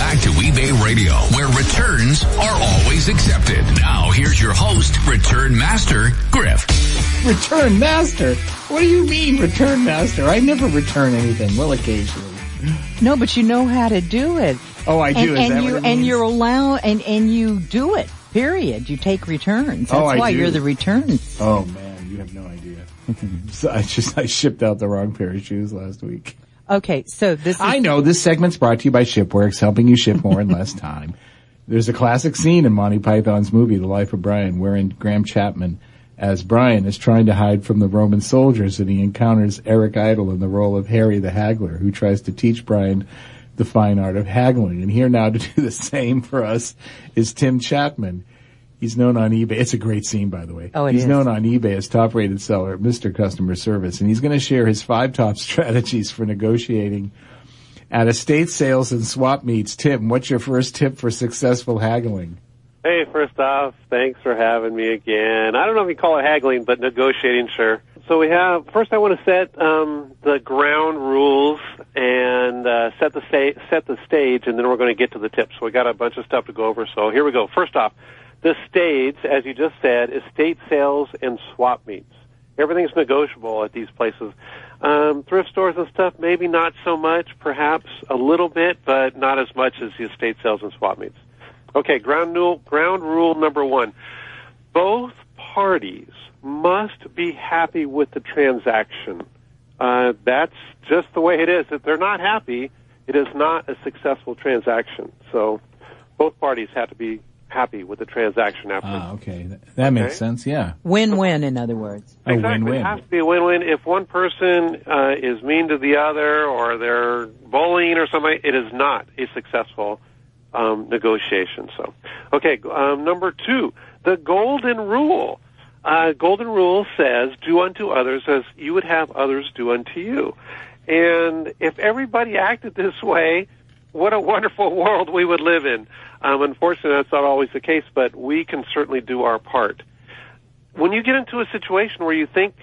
back to eBay Radio, where returns are always accepted. Now, here's your host, Return Master, Griff. Return Master? What do you mean, Return Master? I never return anything. Well, occasionally. No, but you know how to do it. Oh, I do. And you're allowed, and you do it. Period. You take returns. That's why you're the returns. Oh man, you have no idea. So I shipped out the wrong pair of shoes last week. Okay, so I know this segment's brought to you by Shipworks, helping you ship more in less time. There's a classic scene in Monty Python's movie, The Life of Brian, wherein Graham Chapman, as Brian, is trying to hide from the Roman soldiers, and he encounters Eric Idle in the role of Harry the Haggler, who tries to teach Brian the fine art of haggling. And here now to do the same for us is Tim Chapman. He's known on eBay. It's a great scene, by the way. Oh, He's known on eBay as top-rated seller, Mr. Customer Service, and he's going to share his 5 top strategies for negotiating at estate sales and swap meets. Tim, what's your first tip for successful haggling? Hey, first off, thanks for having me again. I don't know if you call it haggling, but negotiating, sure. So first I want to set the ground rules and set the stage, and then we're going to get to the tips. So we got a bunch of stuff to go over, so here we go. First off, the stage, as you just said, estate sales and swap meets. Everything's negotiable at these places. Thrift stores and stuff, maybe not so much, perhaps a little bit, but not as much as the estate sales and swap meets. Okay, ground rule number 1. Both parties must be happy with the transaction. That's just the way it is. If they're not happy, it is not a successful transaction. So both parties have to be happy with the transaction after. Okay. That makes sense, yeah. Win-win, in other words. Exactly. A win-win. It has to be a win-win. If one person is mean to the other or they're bullying or something, it is not a successful negotiation. So, okay, number 2, the golden rule. Golden rule says, do unto others as you would have others do unto you. And if everybody acted this way, what a wonderful world we would live in. Unfortunately, that's not always the case, but we can certainly do our part. When you get into a situation where you think,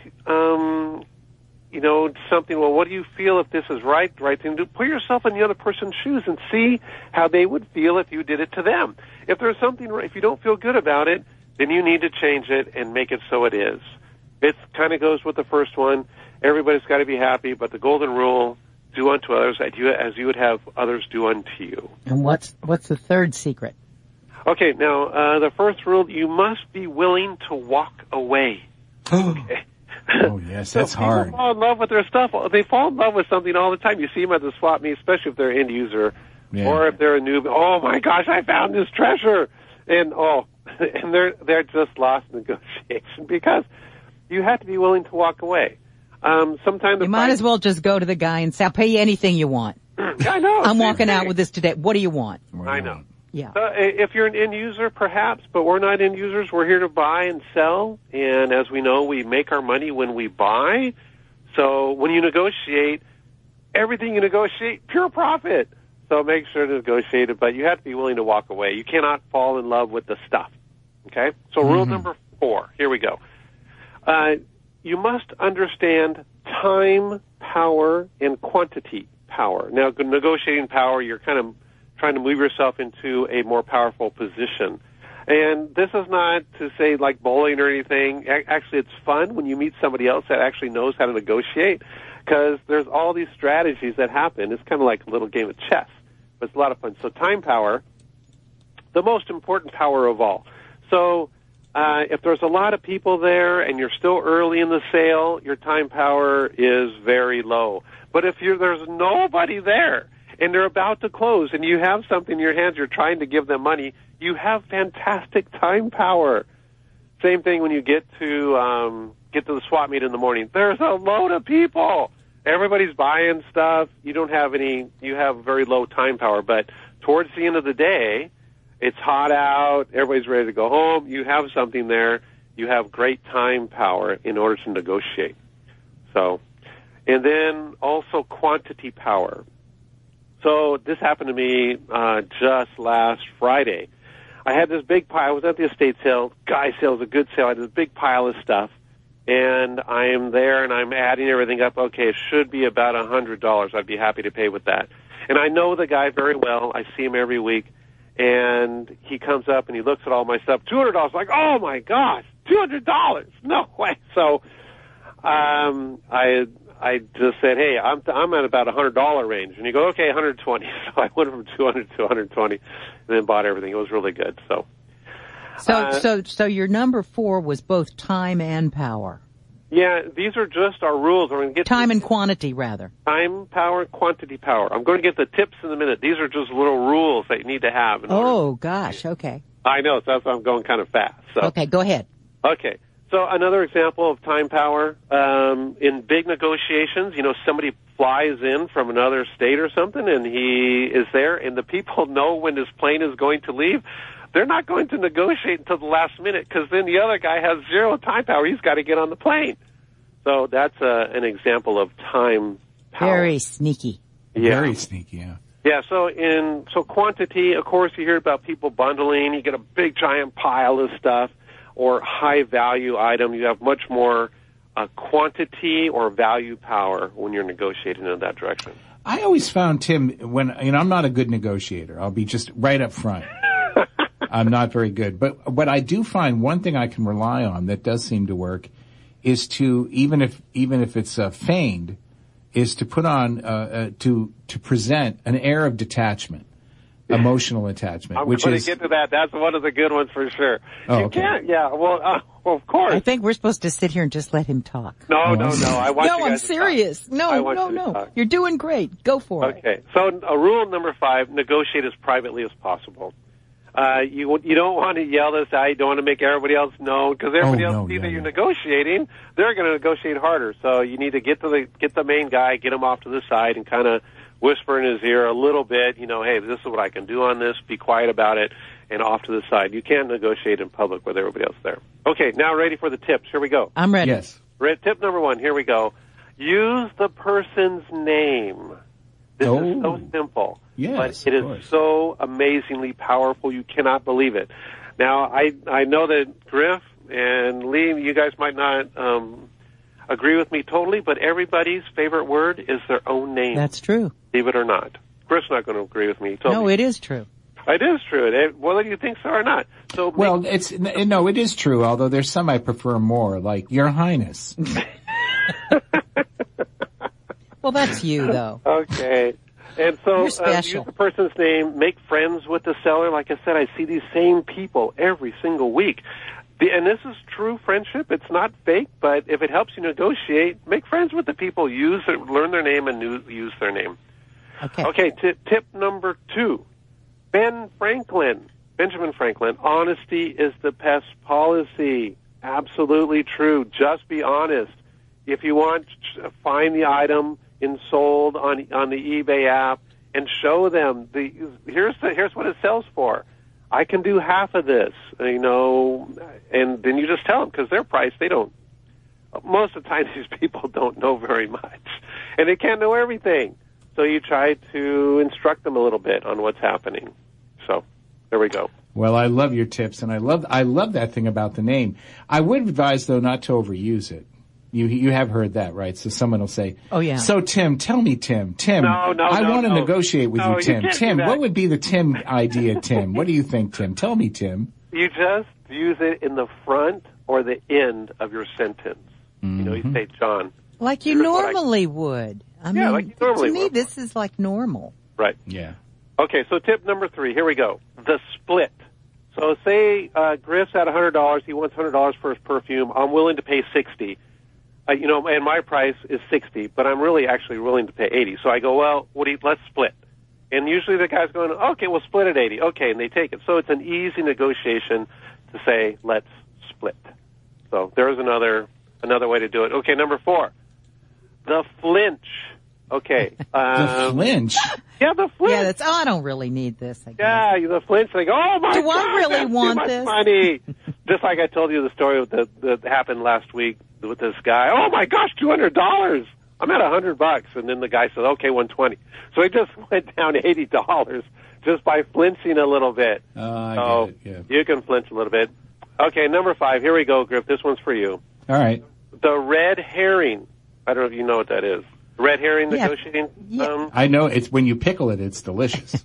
something, well, what do you feel if this is the right thing to do? Put yourself in the other person's shoes and see how they would feel if you did it to them. If there's something, if you don't feel good about it, then you need to change it and make it so it is. It kind of goes with the first one. Everybody's got to be happy, but the golden rule, do unto others as you would have others do unto you. And what's the third secret? Okay, now, the first rule, you must be willing to walk away. Okay. Oh, yes, that's hard. People fall in love with their stuff. They fall in love with something all the time. You see them at the swap meet, especially if they're an end user or if they're a noob. Oh, my gosh, I found this treasure. And, they're just lost in negotiation because you have to be willing to walk away. Sometimes you might as well just go to the guy and say, I'll pay you anything you want. I know. I'm walking out with this today. What do you want? I know. Yeah. If you're an end user, perhaps, but we're not end users. We're here to buy and sell. And as we know, we make our money when we buy. So when you negotiate, everything you negotiate, pure profit. So make sure to negotiate it, but you have to be willing to walk away. You cannot fall in love with the stuff. Okay? So rule number 4, here we go. You must understand time, power, and quantity power. Now, negotiating power, you're kind of trying to move yourself into a more powerful position. And this is not to say like bowling or anything. Actually, it's fun when you meet somebody else that actually knows how to negotiate because there's all these strategies that happen. It's kind of like a little game of chess, but it's a lot of fun. So time power, the most important power of all. So if there's a lot of people there and you're still early in the sale, your time power is very low. But if there's nobody there and they're about to close and you have something in your hands, you're trying to give them money, you have fantastic time power. Same thing when you get to the swap meet in the morning. There's a load of people. Everybody's buying stuff. You have very low time power. But towards the end of the day, it's hot out, everybody's ready to go home, you have something there, you have great time power in order to negotiate. So, and then also quantity power. So this happened to me just last Friday. I had this big pile. I was at the estate sale, guy sale, it was a good sale. I had this big pile of stuff, and I am there, and I'm adding everything up. Okay, it should be about $100. I'd be happy to pay with that. And I know the guy very well. I see him every week. And he comes up and he looks at all my stuff. $200. Like, oh my gosh, $200. No way. So, I just said, hey, I'm at about $100 range. And he goes, okay, 120. So I went from 200 to 120 and then bought everything. It was really good. So your number 4 was both time and power. Yeah, these are just our rules. I'm going to get time and quantity, rather. Time, power, quantity, power. I'm going to get the tips in a minute. These are just little rules that you need to have. Oh, gosh, okay. I know, so that's why I'm going kind of fast. So. Okay, go ahead. Okay, so another example of time power, in big negotiations, somebody flies in from another state or something, and he is there, and the people know when his plane is going to leave. They're not going to negotiate until the last minute because then the other guy has zero time power. He's got to get on the plane. So that's an example of time power. Very sneaky. Yeah. Very sneaky, yeah. Yeah, so quantity, of course, you hear about people bundling. You get a big giant pile of stuff or high value item. You have much more quantity or value power when you're negotiating in that direction. I always found, Tim, when, I'm not a good negotiator. I'll be just right up front. I'm not very good. But I do find one thing I can rely on that does seem to work is to, even if it's feigned, is to put on, to present an air of detachment, emotional attachment. I'm going to get to that. That's one of the good ones for sure. Oh, you okay. can't, yeah, well, of course. I think we're supposed to sit here and just let him talk. No. I want you guys I'm serious. to talk. No. You're doing great. Go for it. Okay. So rule number 5, negotiate as privately as possible. You don't want to yell this out. You don't want to make everybody else know because everybody else sees that you're negotiating. They're going to negotiate harder. So you need to get the main guy, get him off to the side, and kind of whisper in his ear a little bit. Hey, this is what I can do on this. Be quiet about it, and off to the side. You can't negotiate in public with everybody else there. Okay, now ready for the tips. Here we go. I'm ready. Yes. Tip number 1. Here we go. Use the person's name. This is so simple. Yes, but it is so amazingly powerful. You cannot believe it. Now, I know that Griff and Lee, you guys might not agree with me totally, but everybody's favorite word is their own name. That's true. Believe it or not. Griff's not going to agree with me. No, it is true. It is true. Whether you think so or not. So it is true, although there's some I prefer more, like Your Highness. Well, that's you, though. Okay. And so use the person's name, make friends with the seller. Like I said, I see these same people every single week. And this is true friendship. It's not fake, but if it helps you negotiate, make friends with the people. Learn their name and use their name. Okay, tip number 2. Benjamin Franklin, honesty is the best policy. Absolutely true. Just be honest. If you want, find the item sold on the eBay app and show them here's what it sells for. I can do half of this, and then you just tell them because their price most of the time these people don't know very much and they can't know everything. So you try to instruct them a little bit on what's happening. So there we go. Well, I love your tips and I love that thing about the name. I would advise though not to overuse it. You have heard that, right? So someone will say, "Oh yeah." So Tim, tell me, Tim. I want to negotiate with you, Tim. Tim, what would be the Tim idea, Tim? What do you think, Tim? Tell me, Tim. You just use it in the front or the end of your sentence. You say, John. Like you normally would. I mean, like you normally to me, would. this is like normal. Right. Yeah. Okay, so tip number 3. Here we go. The split. So say Griff's at $100. He wants $100 for his perfume. I'm willing to pay $60. And my price is $60, but I'm really actually willing to pay $80. So I go, well, let's split. And usually the guy's going, okay, we'll split at $80. Okay, and they take it. So it's an easy negotiation to say, let's split. So there's another way to do it. Okay, number 4, the flinch. Okay. The flinch? Yeah, the flinch. Yeah, I don't really need this, I guess. Yeah, the flinch. They go, oh my God. Do I really that's want too much this? money. Just like I told you the story that happened last week with this guy. Oh my gosh, $200. I'm at $100. And then the guy said, okay, $120. So he just went down $80 just by flinching a little bit. I get it, yeah. You can flinch a little bit. Okay, number 5. Here we go, Griff. This one's for you. All right. The red herring. I don't know if you know what that is. Red herring negotiating. Yeah. I know it's when you pickle it, it's delicious.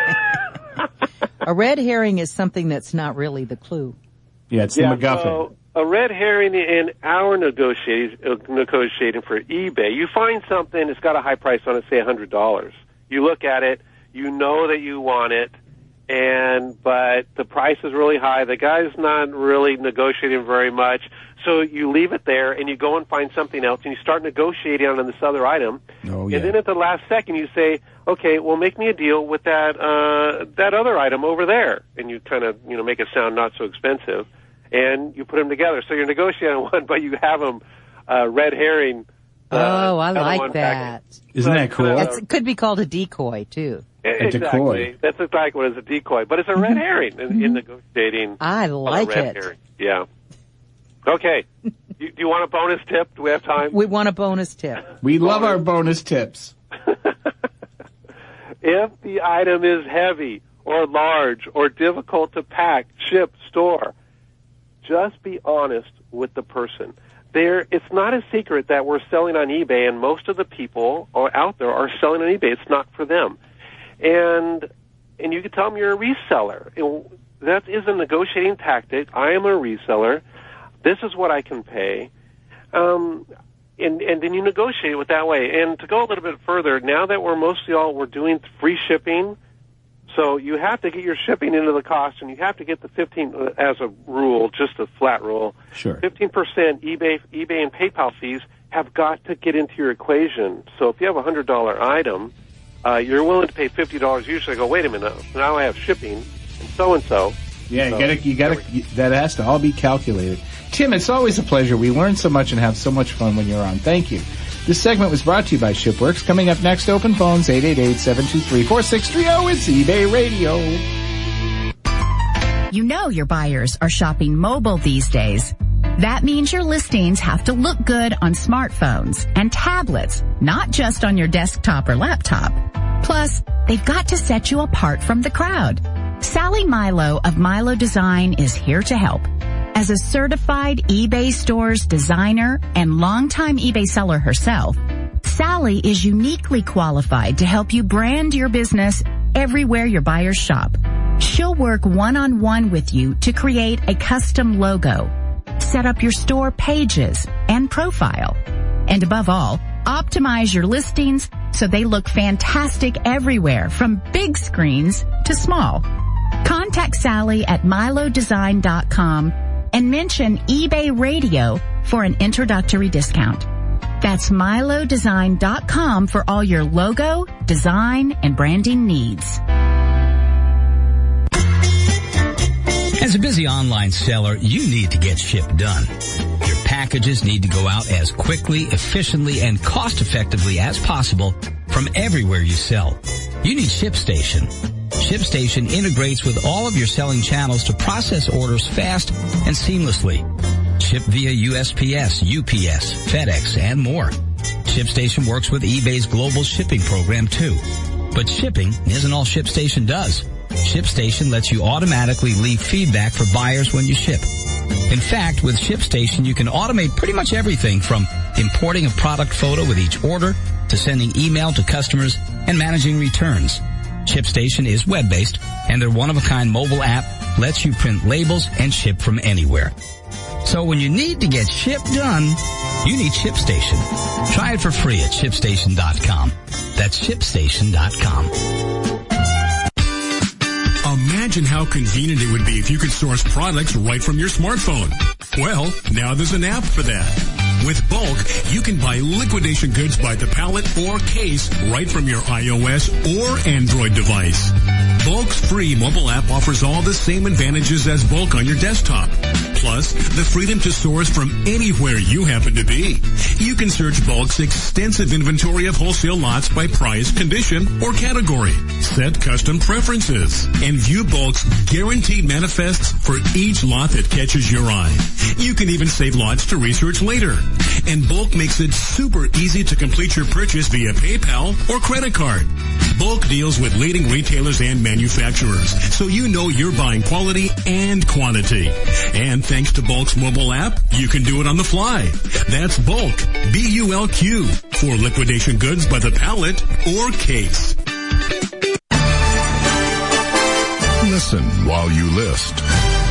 A red herring is something that's not really the clue. Yeah, it's the MacGuffin. So a red herring in our negotiating for eBay, you find something, it's got a high price on it, say $100. You look at it, you know that you want it, but the price is really high. The guy's not really negotiating very much. So you leave it there and you go and find something else and you start negotiating on this other item. Oh, yeah. And then at the last second you say, okay, well, make me a deal with that other item over there. And you kind of, make it sound not so expensive. And you put them together. So you're negotiating one, but you have them, red herring. I like that. Isn't that cool? It could be called a decoy too. Exactly. Decoy. That's exactly what is a decoy. But it's a red herring in negotiating. I like red it. Herring. Yeah. Okay. Do you want a bonus tip? Do we have time? We want a bonus tip. We love our bonus tips. If the item is heavy or large or difficult to pack, ship, store, just be honest with the person. It's not a secret that we're selling on eBay, and most of the people out there are selling on eBay. It's not for them. And you can tell them you're a reseller. That is a negotiating tactic. I am a reseller. This is what I can pay. And then you negotiate it with that way. And to go a little bit further, now that we're doing free shipping, so you have to get your shipping into the cost, and you have to get the 15 as a rule, just a flat rule. Sure. 15% eBay and PayPal fees have got to get into your equation. So if you have a $100 item, you're willing to pay $50. Usually, go, wait a minute, now I have shipping and so. Yeah, you gotta. That has to all be calculated. Tim, it's always a pleasure. We learn so much and have so much fun when you're on. Thank you. This segment was brought to you by ShipWorks. Coming up next, open phones, 888-723-4630. It's eBay Radio. You know your buyers are shopping mobile these days. That means your listings have to look good on smartphones and tablets, not just on your desktop or laptop. Plus, they've got to set you apart from the crowd. Sally Milo of Milo Design is here to help. As a certified eBay Stores designer and longtime eBay seller herself, Sally is uniquely qualified to help you brand your business everywhere your buyers shop. She'll work one-on-one with you to create a custom logo, set up your store pages and profile, and above all, optimize your listings so they look fantastic everywhere, from big screens to small. Contact Sally at milodesign.com and mention eBay Radio for an introductory discount. That's milodesign.com for all your logo, design, and branding needs. As a busy online seller, you need to get ship done. Your packages need to go out as quickly, efficiently, and cost-effectively as possible from everywhere you sell. You need ShipStation. ShipStation integrates with all of your selling channels to process orders fast and seamlessly. Ship via USPS, UPS, FedEx, and more. ShipStation works with eBay's global shipping program too. But shipping isn't all ShipStation does. ShipStation lets you automatically leave feedback for buyers when you ship. In fact, with ShipStation, you can automate pretty much everything from importing a product photo with each order to sending email to customers and managing returns. ShipStation is web-based, and their one-of-a-kind mobile app lets you print labels and ship from anywhere. So when you need to get ship done, you need ShipStation. Try it for free at ShipStation.com. That's ShipStation.com. Imagine how convenient it would be if you could source products right from your smartphone. Well, now there's an app for that. With Bulk, you can buy liquidation goods by the pallet or case right from your iOS or Android device. Bulk's free mobile app offers all the same advantages as Bulk on your desktop. Plus, the freedom to source from anywhere you happen to be. You can search Bulk's extensive inventory of wholesale lots by price, condition, or category. Set custom preferences and view Bulk's guaranteed manifests for each lot that catches your eye. You can even save lots to research later. And Bulk makes it super easy to complete your purchase via PayPal or credit card. Bulk deals with leading retailers and manufacturers, so you know you're buying quality and quantity. And thanks to Bulk's mobile app, you can do it on the fly. That's Bulk, B-U-L-Q, for liquidation goods by the pallet or case. Listen while you list.